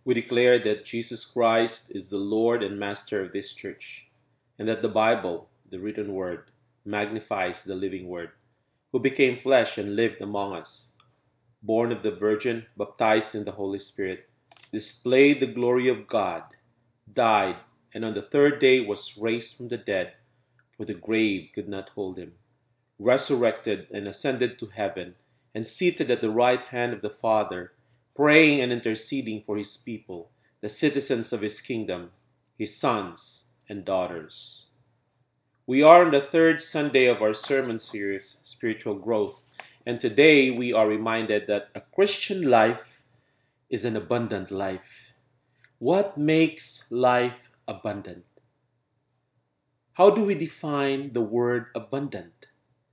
We declare that Jesus Christ is the Lord and Master of this church, and that the Bible, the written word, magnifies the living word, who became flesh and lived among us, born of the Virgin, baptized in the Holy Spirit, displayed the glory of God, died, and on the third day was raised from the dead, for the grave could not hold him, resurrected and ascended to heaven, and seated at the right hand of the Father, praying and interceding for his people, the citizens of his kingdom, his sons and daughters. We are on the third Sunday of our sermon series, Spiritual Growth, and today we are reminded that a Christian life is an abundant life. What makes life abundant? How do we define the word abundant?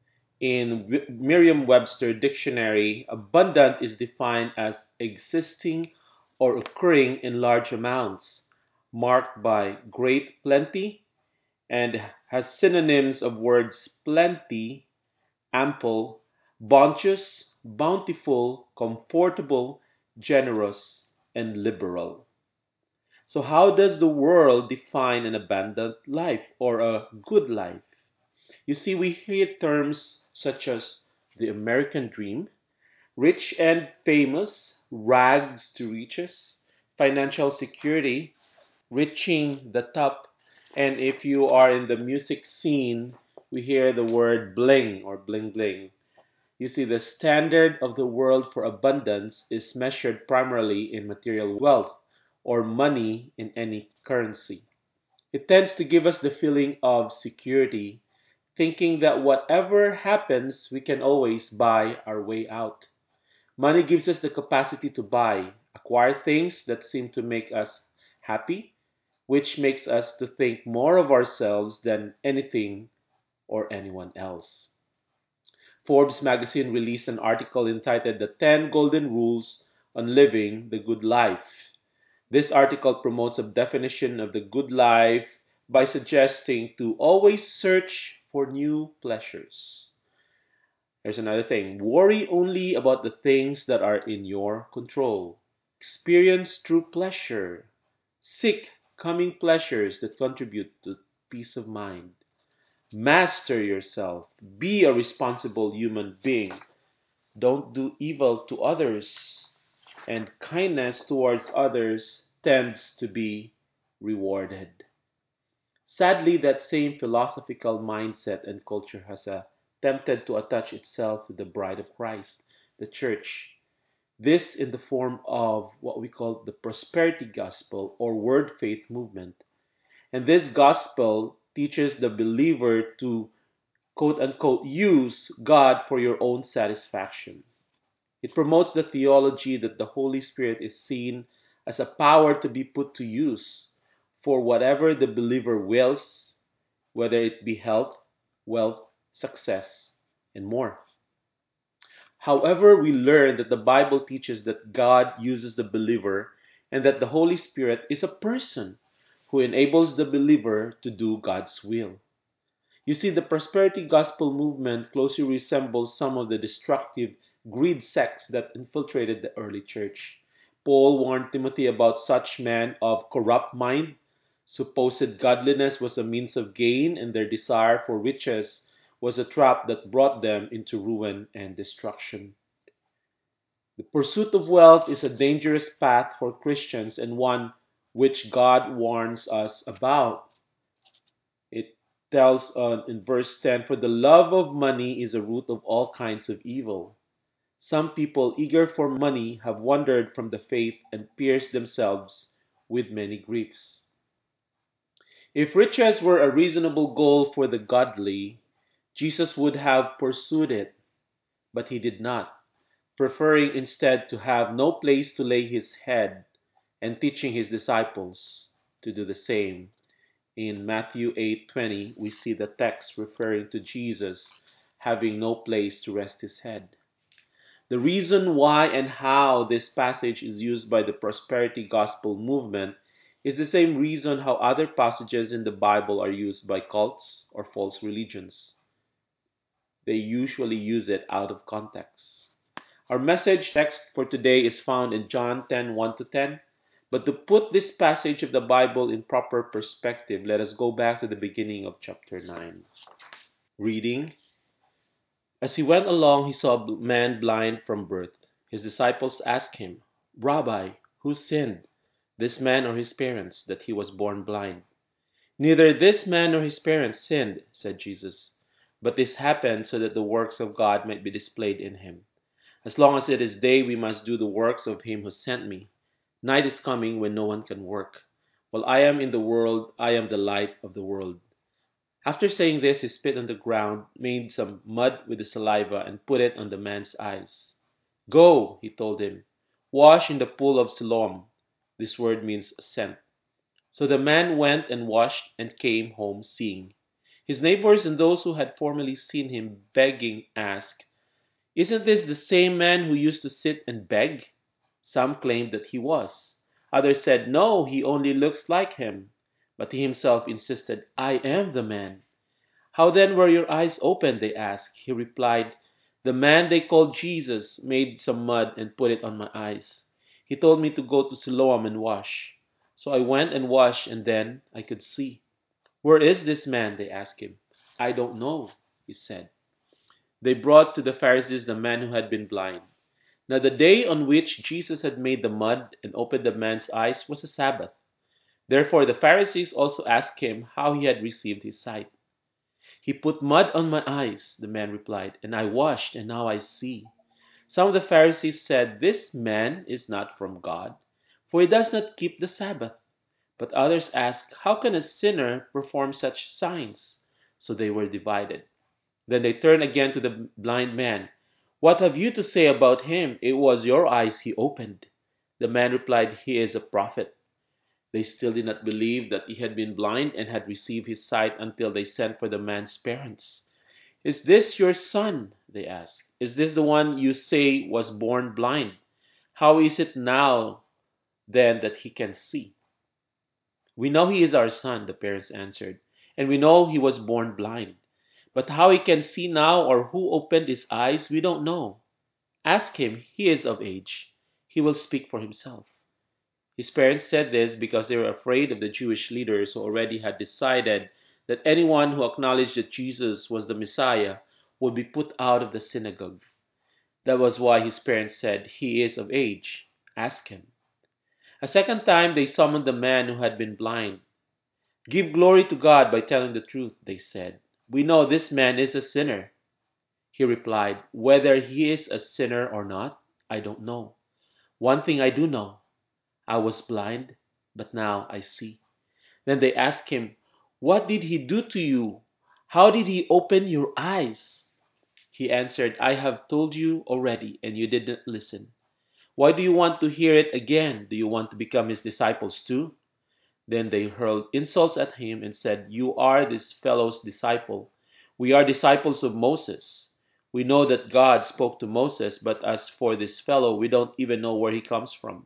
In Merriam-Webster dictionary, abundant is defined as existing or occurring in large amounts, marked by great plenty, and has synonyms of words plenty, ample, bounteous, bountiful, comfortable, generous, and liberal. So, how does the world define an abundant life or a good life? You see, we hear terms such as the American dream, rich and famous, rags to riches, financial security, reaching the top. And if you are in the music scene, we hear the word bling or bling bling. You see, the standard of the world for abundance is measured primarily in material wealth or money in any currency. It tends to give us the feeling of security, thinking that whatever happens, we can always buy our way out. Money gives us the capacity to buy, acquire things that seem to make us happy, which makes us to think more of ourselves than anything or anyone else. Forbes magazine released an article entitled The 10 Golden Rules on Living the Good Life. This article promotes a definition of the good life by suggesting to always search for new pleasures. Here's another thing: worry only about the things that are in your control. Experience true pleasure. Seek coming pleasures that contribute to peace of mind. Master yourself. Be a responsible human being. Don't do evil to others. And kindness towards others tends to be rewarded. Sadly, that same philosophical mindset and culture has attempted to attach itself to the bride of Christ, the church. This in the form of what we call the prosperity gospel or word faith movement. And this gospel teaches the believer to quote unquote use God for your own satisfaction. It promotes the theology that the Holy Spirit is seen as a power to be put to use for whatever the believer wills, whether it be health, wealth, success, and more. However, we learn that the Bible teaches that God uses the believer and that the Holy Spirit is a person who enables the believer to do God's will. You see, the prosperity gospel movement closely resembles some of the destructive greed sects that infiltrated the early church. Paul warned Timothy about such men of corrupt mind. Supposed godliness was a means of gain, and their desire for riches was a trap that brought them into ruin and destruction. The pursuit of wealth is a dangerous path for Christians and one which God warns us about. It tells in verse 10, "For the love of money is a root of all kinds of evil. Some people eager for money have wandered from the faith and pierced themselves with many griefs." If riches were a reasonable goal for the godly, Jesus would have pursued it, but he did not, preferring instead to have no place to lay his head and teaching his disciples to do the same. In Matthew 8:20, we see the text referring to Jesus having no place to rest his head. The reason why and how this passage is used by the prosperity gospel movement is the same reason how other passages in the Bible are used by cults or false religions. They usually use it out of context. Our message text for today is found in John 10:1 to 10. But to put this passage of the Bible in proper perspective, let us go back to the beginning of chapter 9. Reading, as he went along, he saw a man blind from birth. His disciples asked him, Rabbi, who sinned, this man or his parents, that he was born blind? Neither this man nor his parents sinned, said Jesus, but this happened so that the works of God might be displayed in him. As long as it is day, we must do the works of him who sent me. Night is coming when no one can work. While I am in the world, I am the light of the world. After saying this, he spit on the ground, made some mud with the saliva, and put it on the man's eyes. Go, he told him, wash in the pool of Siloam. This word means sent. So the man went and washed and came home seeing. His neighbors and those who had formerly seen him begging asked, Isn't this the same man who used to sit and beg? Some claimed that he was. Others said, No, he only looks like him. But he himself insisted, I am the man. How then were your eyes opened? They asked. He replied, The man they called Jesus made some mud and put it on my eyes. He told me to go to Siloam and wash. So I went and washed, and then I could see. Where is this man? They asked him. I don't know, he said. They brought to the Pharisees the man who had been blind. Now the day on which Jesus had made the mud and opened the man's eyes was a Sabbath. Therefore the Pharisees also asked him how he had received his sight. He put mud on my eyes, the man replied, and I washed, and now I see. Some of the Pharisees said, This man is not from God, for he does not keep the Sabbath. But others asked, How can a sinner perform such signs? So they were divided. Then they turned again to the blind man. What have you to say about him? It was your eyes he opened. The man replied, He is a prophet. They still did not believe that he had been blind and had received his sight until they sent for the man's parents. Is this your son? They asked. Is this the one you say was born blind? How is it now then that he can see? We know he is our son, the parents answered, and we know he was born blind. But how he can see now or who opened his eyes, we don't know. Ask him, he is of age. He will speak for himself. His parents said this because they were afraid of the Jewish leaders who already had decided that anyone who acknowledged that Jesus was the Messiah would be put out of the synagogue. That was why his parents said, He is of age. Ask him. A second time they summoned the man who had been blind. Give glory to God by telling the truth, they said. We know this man is a sinner. He replied, Whether he is a sinner or not, I don't know. One thing I do know. I was blind, but now I see. Then they asked him, What did he do to you? How did he open your eyes? He answered, I have told you already, and you didn't listen. Why do you want to hear it again? Do you want to become his disciples too? Then they hurled insults at him and said, You are this fellow's disciple. We are disciples of Moses. We know that God spoke to Moses, but as for this fellow, we don't even know where he comes from.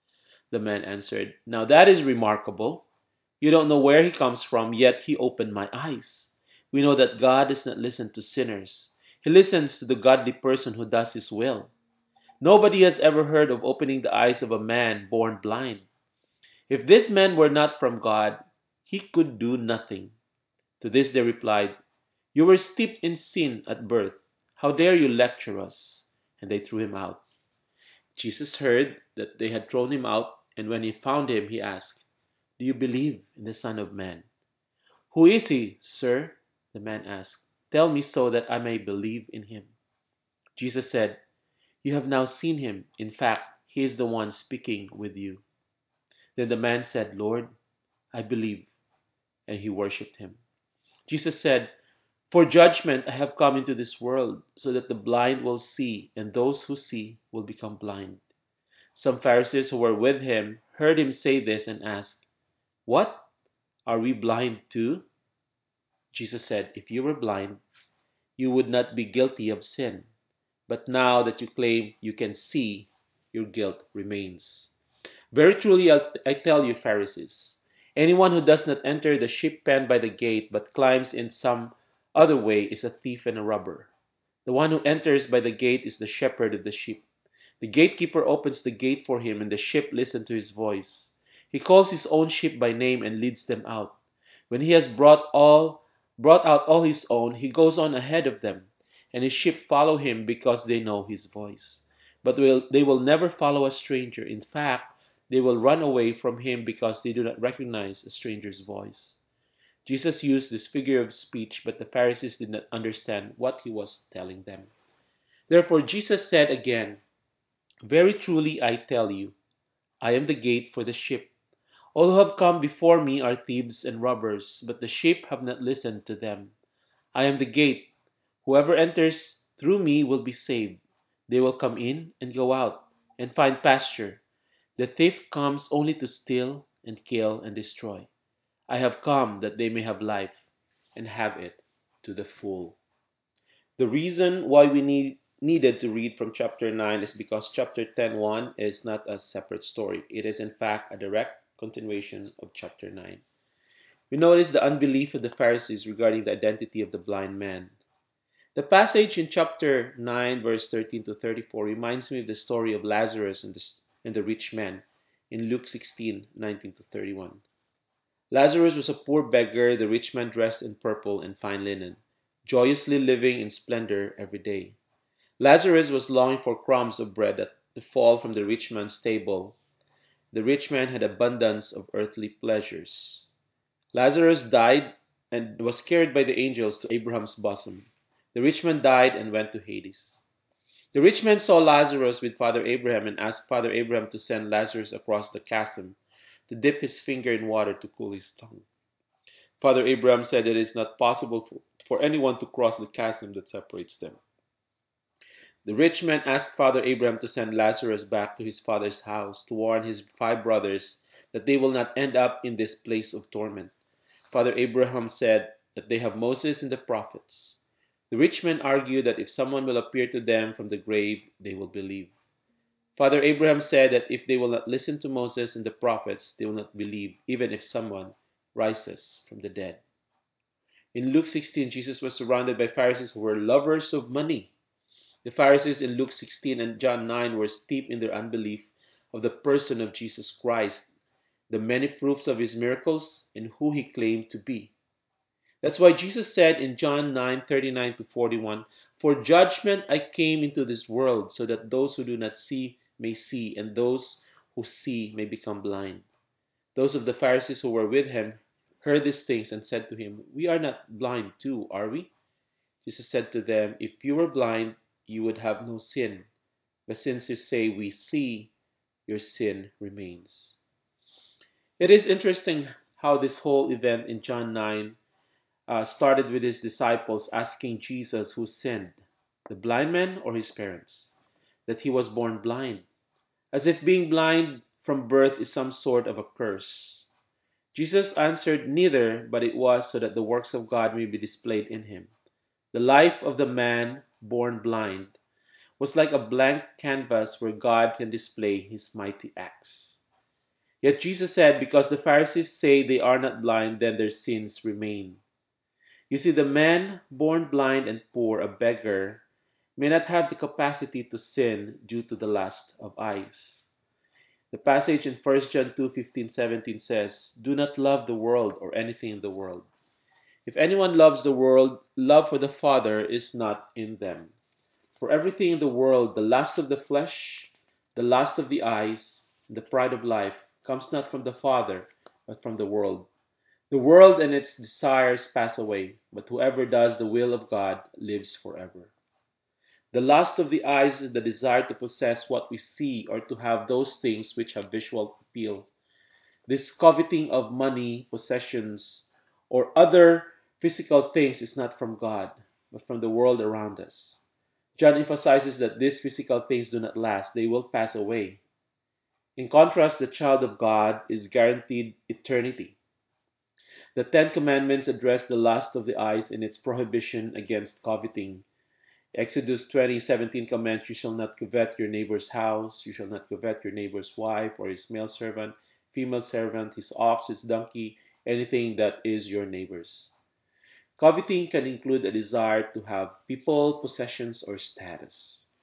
The man answered, Now that is remarkable. You don't know where he comes from, yet he opened my eyes. We know that God does not listen to sinners. He listens to the godly person who does his will. Nobody has ever heard of opening the eyes of a man born blind. If this man were not from God, he could do nothing. To this they replied, You were steeped in sin at birth. How dare you lecture us? And they threw him out. Jesus heard that they had thrown him out, and when he found him, he asked, Do you believe in the Son of Man? Who is he, sir? The man asked. Tell me so that I may believe in him. Jesus said, You have now seen him. In fact, he is the one speaking with you. Then the man said, Lord, I believe, and he worshipped him. Jesus said, For judgment I have come into this world, so that the blind will see, and those who see will become blind. Some Pharisees who were with him heard him say this and asked, What? Are we blind too? Jesus said, If you were blind, you would not be guilty of sin. But now that you claim you can see, your guilt remains. Very truly, I tell you, Pharisees, anyone who does not enter the sheep pen by the gate, but climbs in some other way, is a thief and a robber. The one who enters by the gate is the shepherd of the sheep. The gatekeeper opens the gate for him, and the sheep listen to his voice. He calls his own sheep by name and leads them out. When he has brought out all his own, he goes on ahead of them, and his sheep follow him because they know his voice. But they will never follow a stranger. In fact, they will run away from him because they do not recognize a stranger's voice. Jesus used this figure of speech, but the Pharisees did not understand what he was telling them. Therefore, Jesus said again, "Very truly I tell you, I am the gate for the sheep. All who have come before me are thieves and robbers, but the sheep have not listened to them. I am the gate. Whoever enters through me will be saved. They will come in and go out and find pasture. The thief comes only to steal and kill and destroy. I have come that they may have life and have it to the full." The reason why we needed to read from chapter 9 is because chapter 10:1 is not a separate story. It is in fact a direct continuation of chapter 9. We notice the unbelief of the Pharisees regarding the identity of the blind man. The passage in chapter 9, verse 13 to 34 reminds me of the story of Lazarus and the rich man in Luke 16:19 to 31. Lazarus was a poor beggar, the rich man dressed in purple and fine linen, joyously living in splendor every day. Lazarus was longing for crumbs of bread to fall from the rich man's table. The rich man had abundance of earthly pleasures. Lazarus died and was carried by the angels to Abraham's bosom. The rich man died and went to Hades. The rich man saw Lazarus with Father Abraham and asked Father Abraham to send Lazarus across the chasm to dip his finger in water to cool his tongue. Father Abraham said that it is not possible for anyone to cross the chasm that separates them. The rich man asked Father Abraham to send Lazarus back to his father's house to warn his 5 brothers that they will not end up in this place of torment. Father Abraham said that they have Moses and the prophets. The rich man argued that if someone will appear to them from the grave, they will believe. Father Abraham said that if they will not listen to Moses and the prophets, they will not believe, even if someone rises from the dead. In Luke 16, Jesus was surrounded by Pharisees who were lovers of money. The Pharisees in Luke 16 and John 9 were steeped in their unbelief of the person of Jesus Christ, the many proofs of his miracles, and who he claimed to be. That's why Jesus said in John 9:39 to 41, "For judgment I came into this world, so that those who do not see may see, and those who see may become blind." Those of the Pharisees who were with him heard these things and said to him, "We are not blind too, are we?" Jesus said to them, "If you were blind, you would have no sin. But since you say we see, your sin remains." It is interesting how this whole event in John 9 started with his disciples asking Jesus who sinned, the blind man or his parents, that he was born blind, as if being blind from birth is some sort of a curse. Jesus answered, "Neither, but it was so that the works of God may be displayed in him." The life of the man born blind was like a blank canvas where God can display his mighty acts. Yet Jesus said, because the Pharisees say they are not blind, then their sins remain. You see, the man born blind and poor, a beggar, may not have the capacity to sin due to the lust of eyes. The passage in 1 John 2:15-17 says, "Do not love the world or anything in the world. If anyone loves the world, love for the Father is not in them. For everything in the world, the lust of the flesh, the lust of the eyes, and the pride of life, comes not from the Father, but from the world. The world and its desires pass away, but whoever does the will of God lives forever." The lust of the eyes is the desire to possess what we see or to have those things which have visual appeal. This coveting of money, possessions, or other physical things is not from God, but from the world around us. John emphasizes that these physical things do not last, they will pass away. In contrast, the child of God is guaranteed eternity. The Ten Commandments address the lust of the eyes in its prohibition against coveting. Exodus 20:17 commands, "You shall not covet your neighbor's house, you shall not covet your neighbor's wife, or his male servant, female servant, his ox, his donkey, anything that is your neighbor's." Coveting can include a desire to have people, possessions, or status.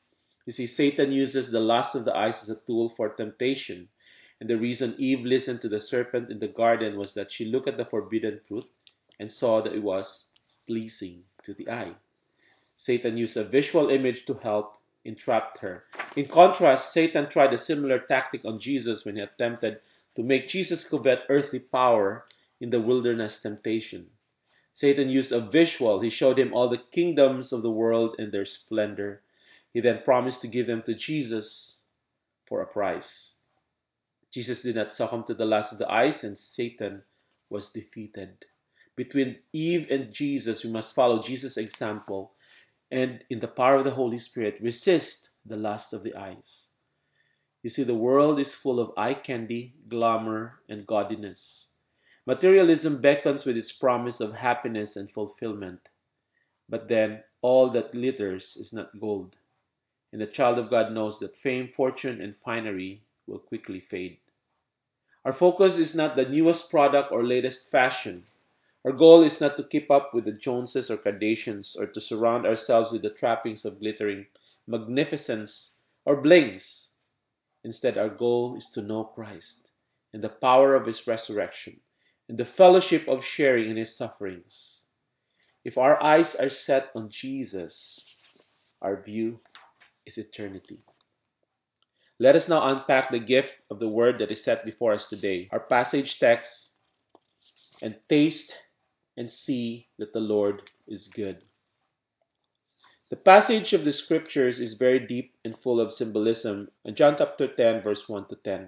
You see, Satan uses the lust of the eyes as a tool for temptation. And the reason Eve listened to the serpent in the garden was that she looked at the forbidden fruit and saw that it was pleasing to the eye. Satan used a visual image to help entrap her. In contrast, Satan tried a similar tactic on Jesus when he attempted to make Jesus covet earthly power in the wilderness temptation. Satan used a visual. He showed him all the kingdoms of the world and their splendor. He then promised to give them to Jesus for a price. Jesus did not succumb to the lust of the eyes, and Satan was defeated. Between Eve and Jesus, we must follow Jesus' example and, in the power of the Holy Spirit, resist the lust of the eyes. You see, the world is full of eye candy, glamour, and gaudiness. Materialism beckons with its promise of happiness and fulfillment. But then, all that glitters is not gold. And the child of God knows that fame, fortune, and finery will quickly fade. Our focus is not the newest product or latest fashion. Our goal is not to keep up with the Joneses or Kardashians or to surround ourselves with the trappings of glittering magnificence or blings. Instead, our goal is to know Christ and the power of His resurrection and the fellowship of sharing in His sufferings. If our eyes are set on Jesus, our view is eternity. Let us now unpack the gift of the word that is set before us today. Our passage text, and taste and see that the Lord is good. The passage of the scriptures is very deep and full of symbolism. In John chapter 10, verse 1 to 10.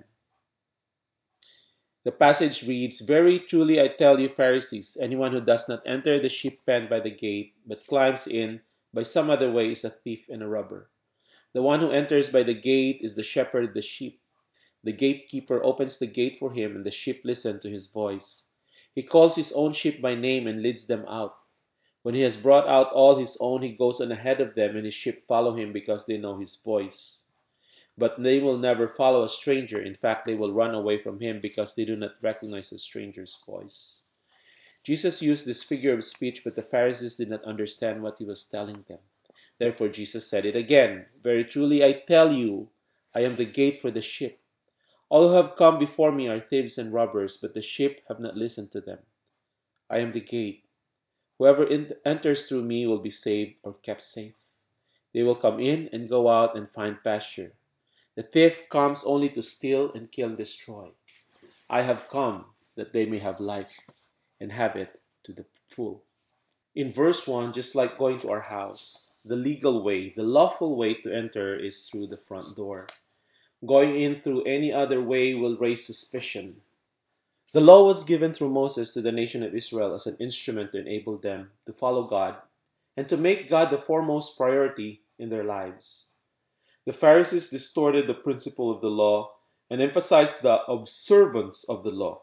The passage reads, "Very truly I tell you, Pharisees, anyone who does not enter the sheep pen by the gate, but climbs in by some other way is a thief and a robber. The one who enters by the gate is the shepherd of the sheep. The gatekeeper opens the gate for him, and the sheep listen to his voice. He calls his own sheep by name and leads them out. When he has brought out all his own, he goes on ahead of them, and his sheep follow him because they know his voice. But they will never follow a stranger. In fact, they will run away from him because they do not recognize a stranger's voice." Jesus used this figure of speech, but the Pharisees did not understand what he was telling them. Therefore, Jesus said it again, "Very truly I tell you, I am the gate for the sheep. All who have come before me are thieves and robbers, but the sheep have not listened to them. I am the gate. Whoever enters through me will be saved or kept safe. They will come in and go out and find pasture. The thief comes only to steal and kill and destroy. I have come that they may have life and have it to the full." In verse 1, just like going to our house, the legal way, the lawful way to enter is through the front door. Going in through any other way will raise suspicion. The law was given through Moses to the nation of Israel as an instrument to enable them to follow God and to make God the foremost priority in their lives. The Pharisees distorted the principle of the law and emphasized the observance of the law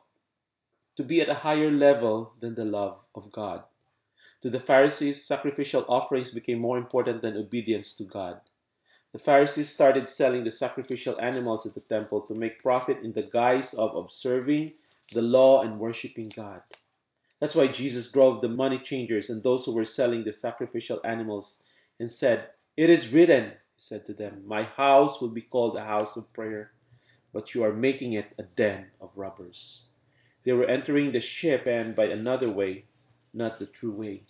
to be at a higher level than the love of God. To the Pharisees, sacrificial offerings became more important than obedience to God. The Pharisees started selling the sacrificial animals at the temple to make profit in the guise of observing the law and worshiping God. That's why Jesus drove the money changers and those who were selling the sacrificial animals and said, "It is written," he said to them, "My house will be called a house of prayer, but you are making it a den of robbers." They were entering the sheep pen by another way, not the true way.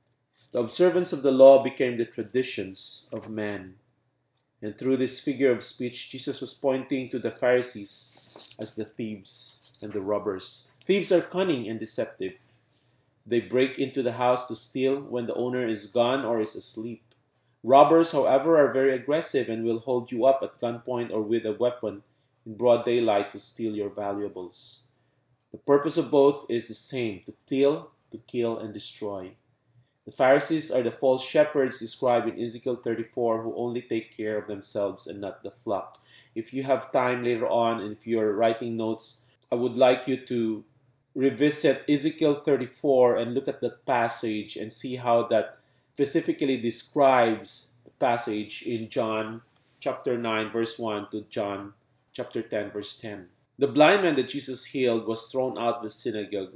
The observance of the law became the traditions of man. And through this figure of speech, Jesus was pointing to the Pharisees as the thieves and the robbers. Thieves are cunning and deceptive. They break into the house to steal when the owner is gone or is asleep. Robbers, however, are very aggressive and will hold you up at gunpoint or with a weapon in broad daylight to steal your valuables. The purpose of both is the same: to steal, to kill, and destroy. The Pharisees are the false shepherds described in Ezekiel 34 who only take care of themselves and not the flock. If you have time later on and if you're writing notes, I would like you to revisit Ezekiel 34 and look at that passage and see how that specifically describes the passage in John chapter 9 verse 1 to John chapter 10 verse 10. The blind man that Jesus healed was thrown out of the synagogue.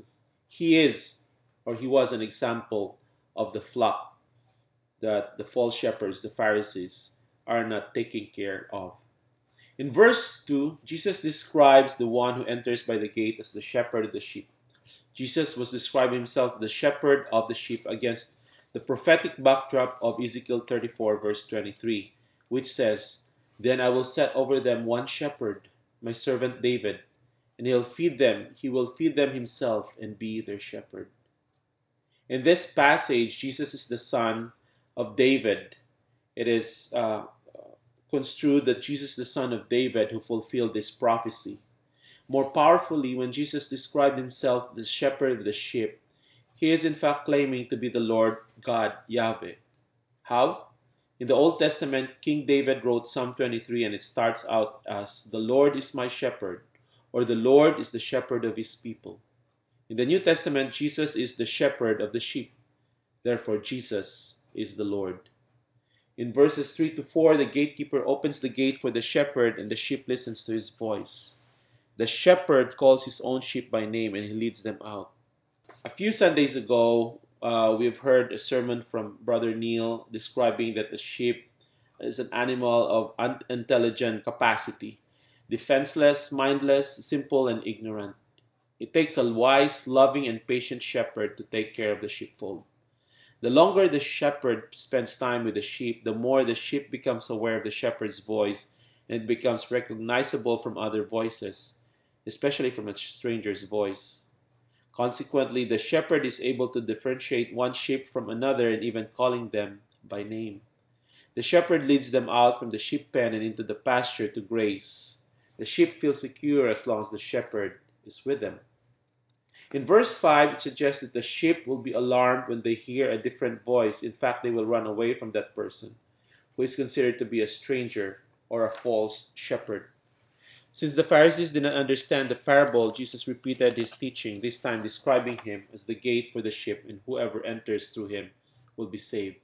He was an example of the flock, that the false shepherds, the Pharisees, are not taken care of. In verse 2, Jesus describes the one who enters by the gate as the shepherd of the sheep. Jesus was describing himself the shepherd of the sheep against the prophetic backdrop of Ezekiel 34, verse 23, which says, "Then I will set over them one shepherd, my servant David, and he'll feed them. He will feed them himself and be their shepherd." In this passage, Jesus is the son of David. It is construed that Jesus is the son of David who fulfilled this prophecy. More powerfully, when Jesus described himself as the shepherd of the sheep, he is in fact claiming to be the Lord God, Yahweh. How? In the Old Testament, King David wrote Psalm 23 and it starts out as, "The Lord is my shepherd," or "The Lord is the shepherd of his people." In the New Testament, Jesus is the shepherd of the sheep. Therefore, Jesus is the Lord. In verses 3 to 4, the gatekeeper opens the gate for the shepherd and the sheep listens to his voice. The shepherd calls his own sheep by name and he leads them out. A few Sundays ago, we've heard a sermon from Brother Neil describing that the sheep is an animal of unintelligent capacity, defenseless, mindless, simple, and ignorant. It takes a wise, loving, and patient shepherd to take care of the sheepfold. The longer the shepherd spends time with the sheep, the more the sheep becomes aware of the shepherd's voice and it becomes recognizable from other voices, especially from a stranger's voice. Consequently, the shepherd is able to differentiate one sheep from another and even calling them by name. The shepherd leads them out from the sheep pen and into the pasture to graze. The sheep feel secure as long as the shepherd is with them. In verse 5, it suggests that the sheep will be alarmed when they hear a different voice. In fact, they will run away from that person who is considered to be a stranger or a false shepherd. Since the Pharisees did not understand the parable, Jesus repeated his teaching, this time describing him as the gate for the sheep, and whoever enters through him will be saved.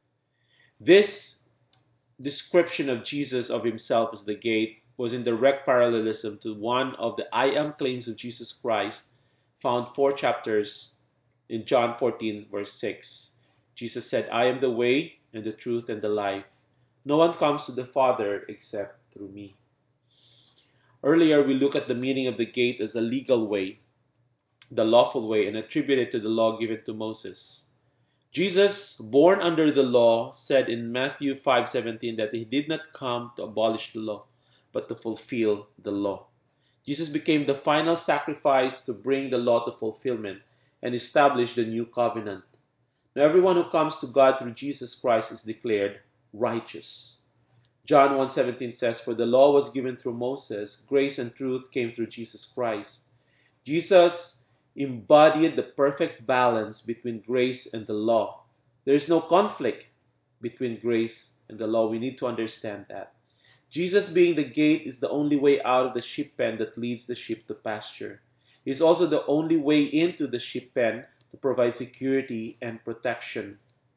This description of Jesus of himself as the gate was in direct parallelism to one of the I am claims of Jesus Christ found 4 chapters in John 14, verse 6. Jesus said, "I am the way and the truth and the life. No one comes to the Father except through me." Earlier, we looked at the meaning of the gate as a legal way, the lawful way, and attributed to the law given to Moses. Jesus, born under the law, said in Matthew 5:17 that he did not come to abolish the law, but to fulfill the law. Jesus became the final sacrifice to bring the law to fulfillment and establish the new covenant. Now everyone who comes to God through Jesus Christ is declared righteous. John 1:17 says, "For the law was given through Moses, grace and truth came through Jesus Christ." Jesus embodied the perfect balance between grace and the law. There is no conflict between grace and the law. We need to understand that. Jesus being the gate is the only way out of the sheep pen that leads the sheep to pasture. He is also the only way into the sheep pen to provide security and protection.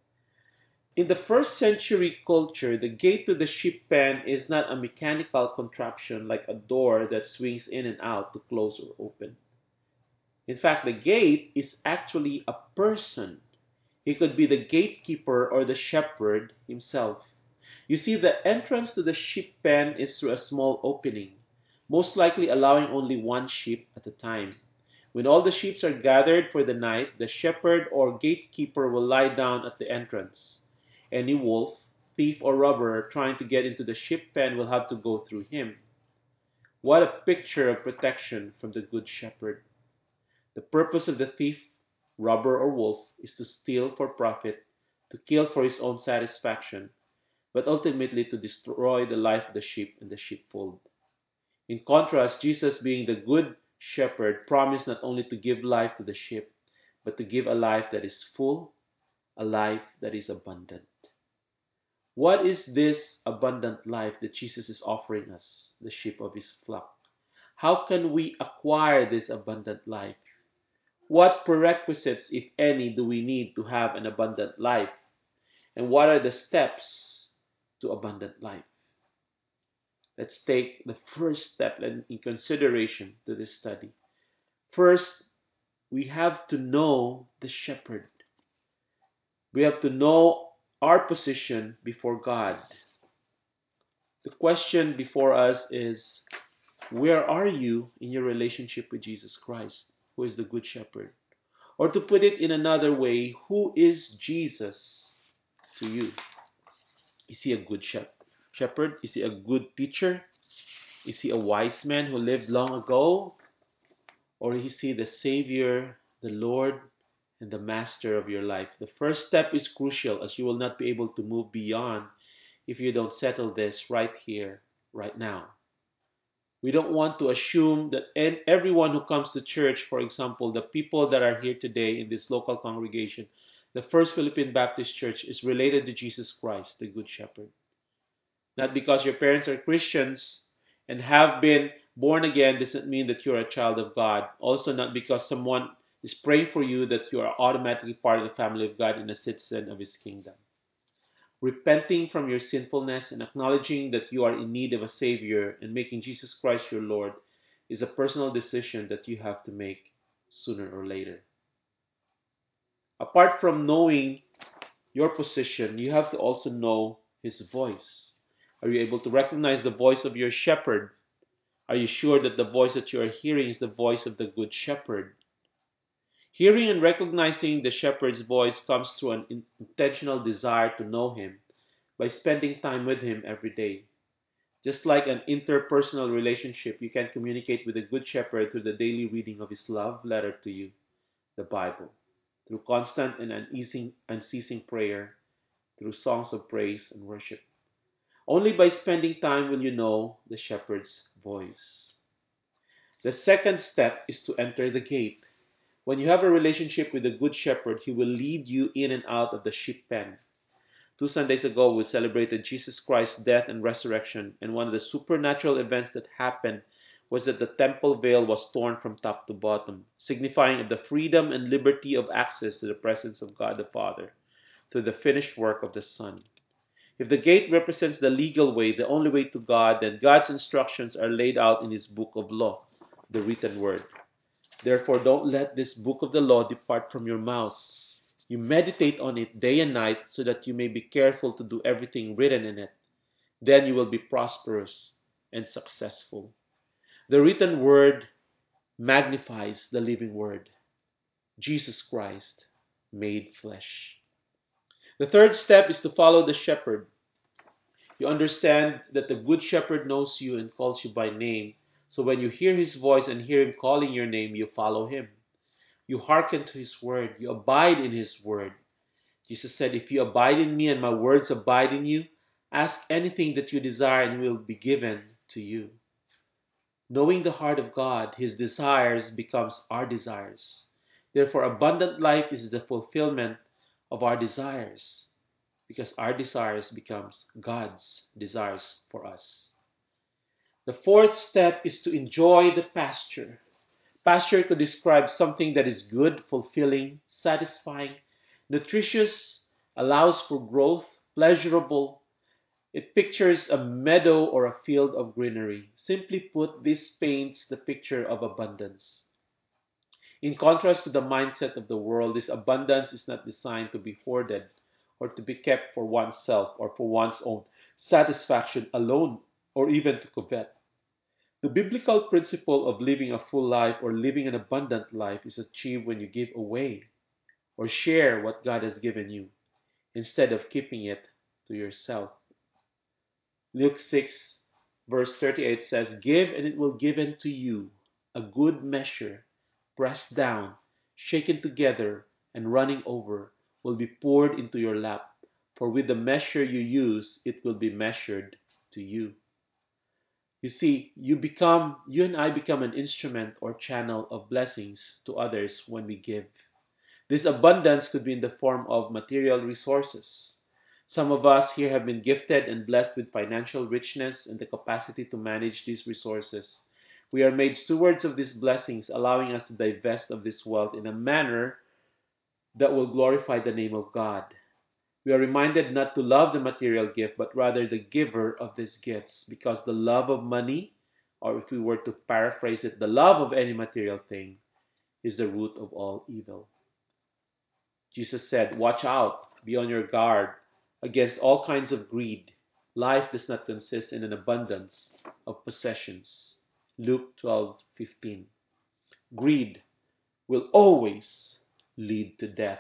In the first century culture, the gate to the sheep pen is not a mechanical contraption like a door that swings in and out to close or open. In fact, the gate is actually a person. He could be the gatekeeper or the shepherd himself. You see, the entrance to the sheep pen is through a small opening, most likely allowing only one sheep at a time. When all the sheep are gathered for the night, the shepherd or gatekeeper will lie down at the entrance. Any wolf, thief, or robber trying to get into the sheep pen will have to go through him. What a picture of protection from the Good Shepherd. The purpose of the thief, robber, or wolf is to steal for profit, to kill for his own satisfaction, but ultimately to destroy the life of the sheep and the sheepfold. In contrast, Jesus, being the Good Shepherd, promised not only to give life to the sheep, but to give a life that is full, a life that is abundant. What is this abundant life that Jesus is offering us, the sheep of his flock? How can we acquire this abundant life? What prerequisites, if any, do we need to have an abundant life? And what are the steps to abundant life? Let's take the first step in consideration to this study. First, we have to know the shepherd. We have to know our position before God. The question before us is, where are you in your relationship with Jesus Christ, who is the Good Shepherd? Or to put it in another way, who is Jesus to you? Is he a good shepherd? Is he a good teacher? Is he a wise man who lived long ago? Or is he the Savior, the Lord, and the Master of your life? The first step is crucial, as you will not be able to move beyond if you don't settle this right here, right now. We don't want to assume that everyone who comes to church, for example, the people that are here today in this local congregation, the First Philippine Baptist Church, is related to Jesus Christ, the Good Shepherd. Not because your parents are Christians and have been born again doesn't mean that you're a child of God. Also, not because someone is praying for you that you are automatically part of the family of God and a citizen of His kingdom. Repenting from your sinfulness and acknowledging that you are in need of a Savior and making Jesus Christ your Lord is a personal decision that you have to make sooner or later. Apart from knowing your position, you have to also know His voice. Are you able to recognize the voice of your shepherd? Are you sure that the voice that you are hearing is the voice of the Good Shepherd? Hearing and recognizing the shepherd's voice comes through an intentional desire to know Him by spending time with Him every day. Just like an interpersonal relationship, you can communicate with the Good Shepherd through the daily reading of His love letter to you, the Bible, through constant and unceasing prayer, through songs of praise and worship. Only by spending time will you know the shepherd's voice. The second step is to enter the gate. When you have a relationship with the Good Shepherd, He will lead you in and out of the sheep pen. 2 Sundays ago, we celebrated Jesus Christ's death and resurrection, and one of the supernatural events that happened was that the temple veil was torn from top to bottom, signifying the freedom and liberty of access to the presence of God the Father through the finished work of the Son. If the gate represents the legal way, the only way to God, then God's instructions are laid out in His book of law, the written word. Therefore, don't let this book of the law depart from your mouth. You meditate on it day and night so that you may be careful to do everything written in it. Then you will be prosperous and successful. The written word magnifies the living word, Jesus Christ made flesh. The third step is to follow the shepherd. You understand that the good shepherd knows you and calls you by name. So when you hear his voice and hear him calling your name, you follow him. You hearken to his word. You abide in his word. Jesus said, if you abide in me and my words abide in you, ask anything that you desire and it will be given to you. Knowing the heart of God, his desires becomes our desires. Therefore, abundant life is the fulfillment of our desires, because our desires becomes God's desires for us. The fourth step is to enjoy the pasture. Pasture could describe something that is good, fulfilling, satisfying, nutritious, allows for growth, pleasurable. It pictures a meadow or a field of greenery. Simply put, this paints the picture of abundance. In contrast to the mindset of the world, this abundance is not designed to be hoarded or to be kept for oneself or for one's own satisfaction alone or even to covet. The biblical principle of living a full life or living an abundant life is achieved when you give away or share what God has given you instead of keeping it to yourself. Luke 6 verse 38 says, give and it will be given to you, a good measure, pressed down, shaken together, and running over, will be poured into your lap. For with the measure you use, it will be measured to you. You see, you and I become an instrument or channel of blessings to others when we give. This abundance could be in the form of material resources. Some of us here have been gifted and blessed with financial richness and the capacity to manage these resources. We are made stewards of these blessings, allowing us to divest of this wealth in a manner that will glorify the name of God. We are reminded not to love the material gift, but rather the giver of these gifts, because the love of money, or if we were to paraphrase it, the love of any material thing, is the root of all evil. Jesus said, watch out, be on your guard against all kinds of greed. Life does not consist in an abundance of possessions. Luke 12:15. Greed will always lead to death.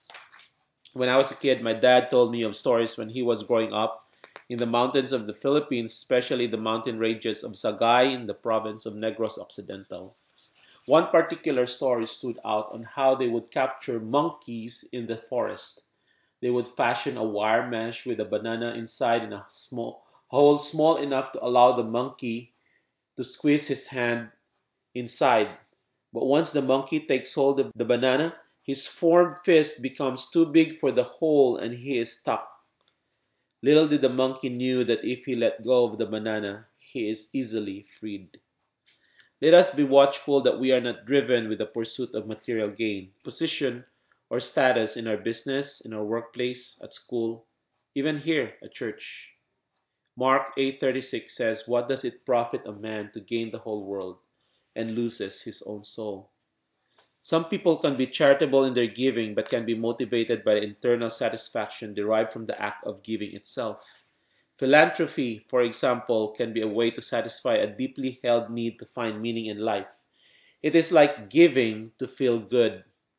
When I was a kid, my dad told me of stories when he was growing up in the mountains of the Philippines, especially the mountain ranges of Sagay in the province of Negros Occidental. One particular story stood out on how they would capture monkeys in the forest. They would fashion a wire mesh with a banana inside in a small hole small enough to allow the monkey to squeeze his hand inside. But once the monkey takes hold of the banana, his formed fist becomes too big for the hole and he is stuck. Little did the monkey knew that if he let go of the banana, he is easily freed. Let us be watchful that we are not driven with the pursuit of material gain, position, or status in our business, in our workplace, at school, even here at church. Mark 8:36 says, "What does it profit a man to gain the whole world and loses his own soul?" Some people can be charitable in their giving but can be motivated by the internal satisfaction derived from the act of giving itself. Philanthropy, for example, can be a way to satisfy a deeply held need to find meaning in life. It is like giving to feel good.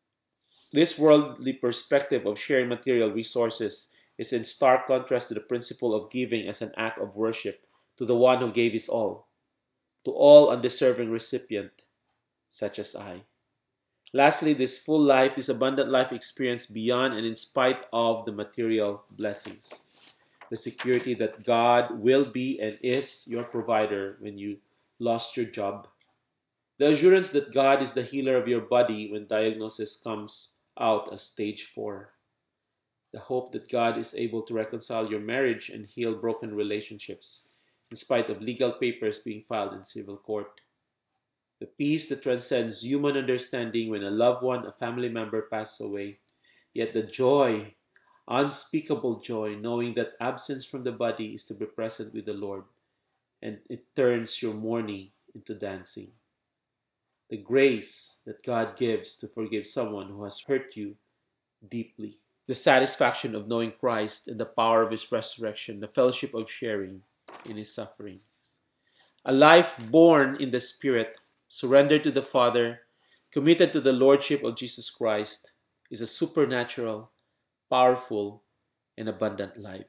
This worldly perspective of sharing material resources is in stark contrast to the principle of giving as an act of worship to the one who gave his all, to all undeserving recipient, such as I. Lastly, this full life, this abundant life experience beyond and in spite of the material blessings. The security that God will be and is your provider when you lost your job. The assurance that God is the healer of your body when diagnosis comes out as stage 4. The hope that God is able to reconcile your marriage and heal broken relationships in spite of legal papers being filed in civil court. The peace that transcends human understanding when a loved one, a family member passes away. Yet the joy, unspeakable joy, knowing that absence from the body is to be present with the Lord, and it turns your mourning into dancing. The grace that God gives to forgive someone who has hurt you deeply. The satisfaction of knowing Christ and the power of His resurrection, the fellowship of sharing in His suffering. A life born in the Spirit, surrendered to the Father, committed to the Lordship of Jesus Christ, is a supernatural, powerful, and abundant life.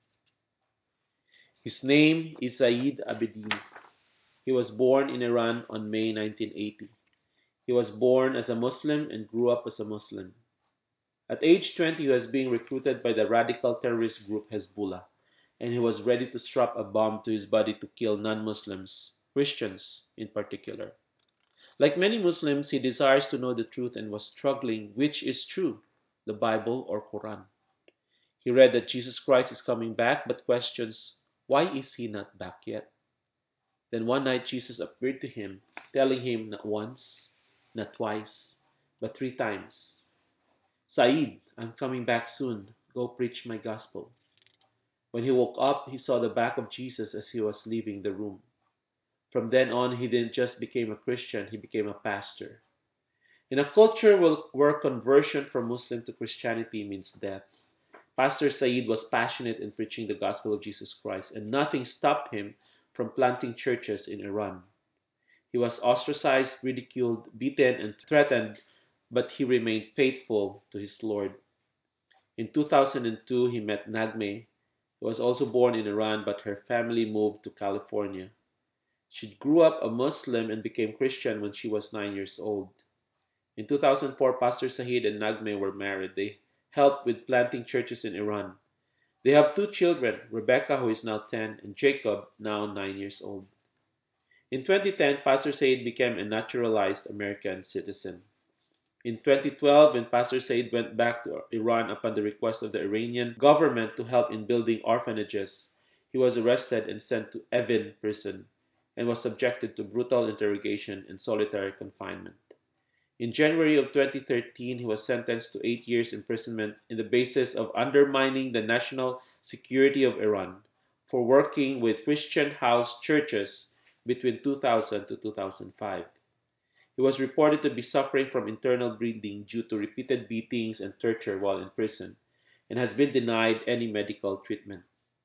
His name is Saeed Abedin. He was born in Iran on May 1980. He was born as a Muslim and grew up as a Muslim. At age 20, he was being recruited by the radical terrorist group Hezbollah, and he was ready to strap a bomb to his body to kill non-Muslims, Christians in particular. Like many Muslims, he desires to know the truth and was struggling which is true, the Bible or Quran. He read that Jesus Christ is coming back, but questions, why is he not back yet? Then one night Jesus appeared to him, telling him not once, not twice, but 3 times, Saeed, I'm coming back soon. Go preach my gospel. When he woke up, he saw the back of Jesus as he was leaving the room. From then on, he didn't just become a Christian, he became a pastor. In a culture where conversion from Muslim to Christianity means death, Pastor Saeed was passionate in preaching the gospel of Jesus Christ, and nothing stopped him from planting churches in Iran. He was ostracized, ridiculed, beaten, and threatened, but he remained faithful to his Lord. In 2002, he met Nagme, who was also born in Iran, but her family moved to California. She grew up a Muslim and became Christian when she was 9 years old. In 2004, Pastor Saeed and Nagme were married. They helped with planting churches in Iran. They have 2 children, Rebecca, who is now 10, and Jacob, now 9 years old. In 2010, Pastor Saeed became a naturalized American citizen. In 2012, when Pastor Said went back to Iran upon the request of the Iranian government to help in building orphanages, he was arrested and sent to Evin prison and was subjected to brutal interrogation and solitary confinement. In January of 2013, he was sentenced to 8 years imprisonment on the basis of undermining the national security of Iran for working with Christian house churches between 2000 to 2005. He was reported to be suffering from internal bleeding due to repeated beatings and torture while in prison, and has been denied any medical treatment.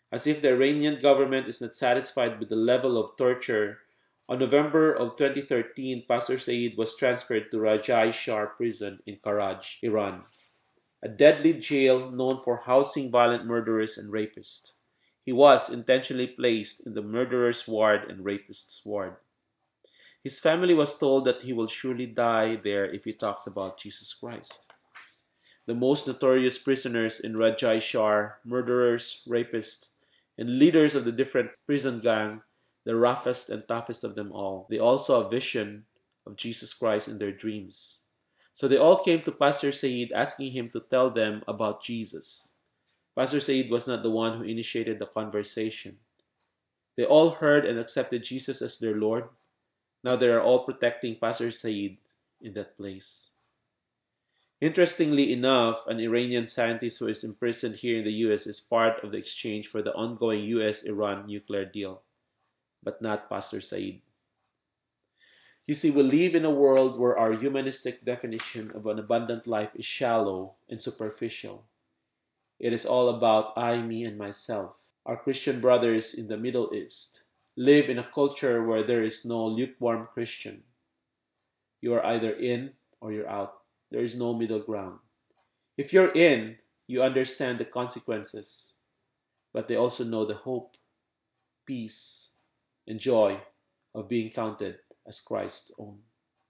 As if the Iranian government is not satisfied with the level of torture, on November of 2013, Pastor Saeed was transferred to Rajai Shah prison in Karaj, Iran, a deadly jail known for housing violent murderers and rapists. He was intentionally placed in the murderer's ward and rapist's ward. His family was told that he will surely die there if he talks about Jesus Christ. The most notorious prisoners in Rajai Shah, murderers, rapists, and leaders of the different prison gang, the roughest and toughest of them all, they all saw a vision of Jesus Christ in their dreams. So they all came to Pastor Saeed asking him to tell them about Jesus. Pastor Saeed was not the one who initiated the conversation. They all heard and accepted Jesus as their Lord. Now they are all protecting Pastor Saeed in that place. Interestingly enough, an Iranian scientist who is imprisoned here in the US is part of the exchange for the ongoing US-Iran nuclear deal, but not Pastor Saeed. You see, we live in a world where our humanistic definition of an abundant life is shallow and superficial. It is all about I, me, and myself. Our Christian brothers in the Middle East live in a culture where there is no lukewarm Christian. You are either in or you're out. There is no middle ground. If you're in, you understand the consequences, but they also know the hope, peace, and joy of being counted as Christ's own.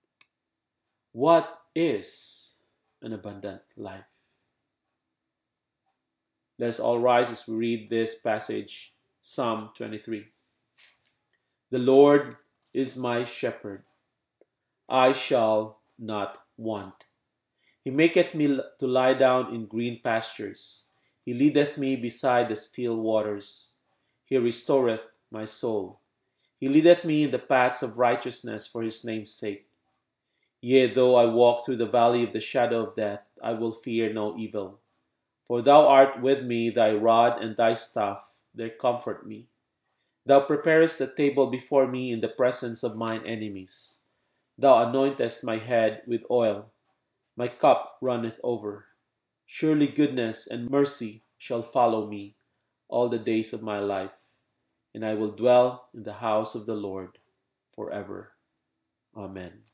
What is an abundant life? Let us all rise as we read this passage, Psalm 23. The Lord is my shepherd, I shall not want. He maketh me to lie down in green pastures. He leadeth me beside the still waters. He restoreth my soul. He leadeth me in the paths of righteousness for his name's sake. Yea, though I walk through the valley of the shadow of death, I will fear no evil. For thou art with me, thy rod and thy staff, they comfort me. Thou preparest a table before me in the presence of mine enemies. Thou anointest my head with oil. My cup runneth over. Surely goodness and mercy shall follow me all the days of my life, and I will dwell in the house of the Lord forever. Amen.